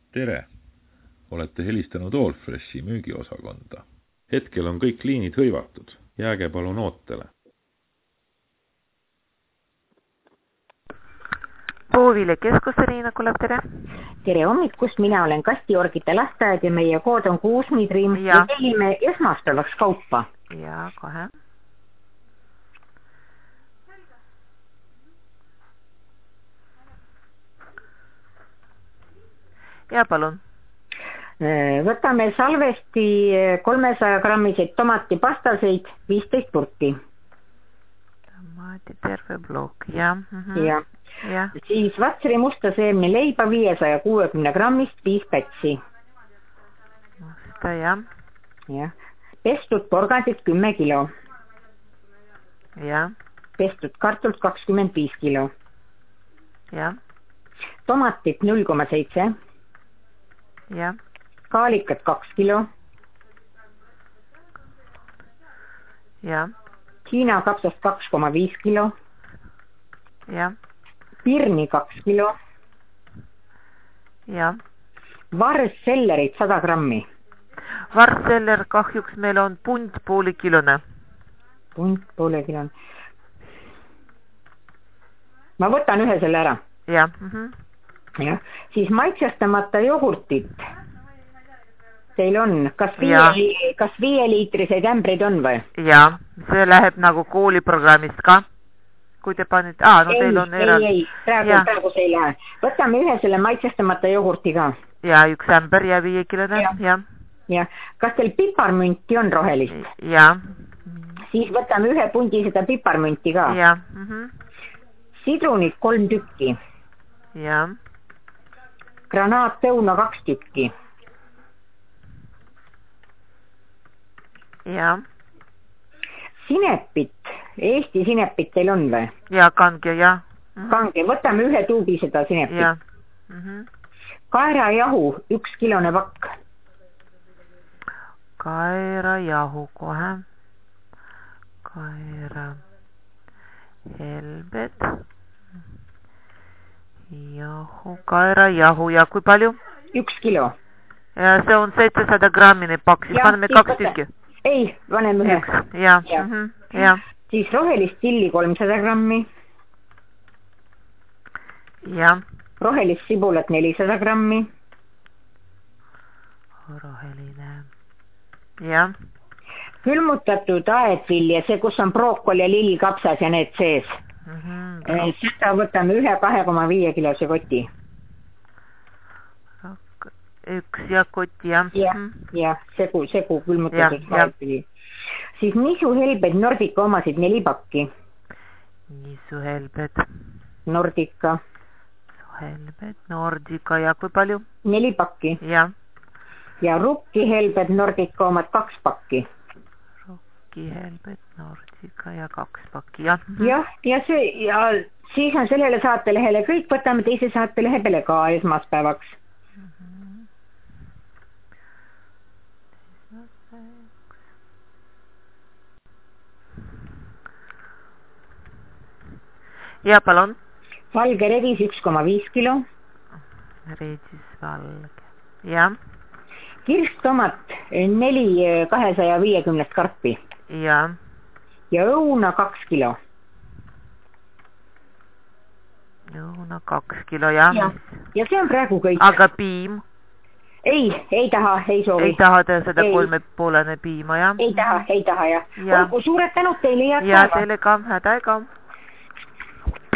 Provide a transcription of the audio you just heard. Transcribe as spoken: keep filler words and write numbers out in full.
Tere! Olete helistanud Allfreshi müügiosakonda. Hetkel on kõik liinid hõivatud. Jääge palun ootele. Puuvile keskuse Riina Kulev, tere! Tere hommikust, mina olen Kastiorgite lasteaed ja meie kood on kuus midrim ja, ja tellime esmaspäevaks kaupa. Ja, kohe. Ja palun. Võtame salvesti kolmesaja grammiseid tomatipastaseid viisteist purki. Tomati terve blokk, ja. Mm-hmm. Ja. Ja. Siis vatseri musta seemne leiba viiesaja kuuekümne grammist viis pätsi. Musta, ja. Ja. Pestud porgandit kümme kilo. Ja. Pestud kartult kakskümmend viis kilo. Ja. Tomatit null koma seitse. Ja. Kaalikat kaks kilo. Ja. Hiina kapsast kaks koma viis kilo. Ja. Pirni kaks kilo. Ja. Varssellerit sada grammi. Varsseller kahjuks meil on punt pooli kilone. Punt pooli kilone. Ma võtan ühe selle ära. Ja. Mm-hmm. Ja. Siis maitsestamata jogurtit. Teil on, kas viie, kas viie liitrised ämbrid on või? Ja, see läheb nagu kooliprogrammist ka. Kui te panite, aa, no ei, teil on ei, erand. ei, praegu, praegu see ei lähe. Võtame ühe selle maitsestamata jogurti ka. Ja, üks ämber ja viie kilone, ja. Ja. Ja. Kas teil piparmünti on rohelist? Ja. Siis võtame ühe pundi seda piparmünti ka. Ja. Mm-hmm. Sidrunit kolm tükki. Ja. Granaatõuna kaks tükki. Ja. Sinepit. Eesti sinepit teil on või? Ja, kange, ja. Mm-hmm. Kange. Võtame ühe tuubi seda sinepit. Ja. Mm-hmm. Kaerajahu, üks kilone pakk. Kaerajahu kohe. Kaera. Helbet. Jahu, kaerajahu ja kui palju? Üks kilo. Ja see on seitsesada grammine paks, siis paneme kaks tükki. Ei, paneme ühe. Ja, ja. Mm-hmm. Ja. Siis rohelist tilli kolmsada grammi. Ja. Rohelist sibulat nelisada grammi. Roheline. Ja. Külmutatud aedvilja, see kus on brookoli ja lillikapsas ja need sees. Mm-hmm. Seda võtame ühe kahe koma viie kilose koti. Üks ja koti, jah. Ja, ja segu, segu külmutatud aedvilja. Siis nisuhelbed Nordica omasid neli pakki. Nisuhelbed. Nordica. Helbed Nordica ja kui palju? Neli pakki. Ja. Ja rukkihelbed Nordica omad kaks pakki. Rukkihelbed Nordica ja kaks pakki, jah. Jah, ja, see, ja siis on sellele saatelehele kõik, võtame teise saatelehe peale ka esmaspäevaks. Ja, palun. Valge redis üks koma viis kilo. Redis valge. Ja. Kirstomat neli kahesaja viiekümnest karpi. Ja. Ja õuna kaks kilo. Õuna kaks kilo, ja. Ja, ja see on praegu kõik. Aga piim? Ei, ei taha, ei soovi. Ei taha te seda kolme poolene piima, ja? Ei taha, ei taha, ja. ja. Olgu suured tänud teile ja ja teile ka, häda ega.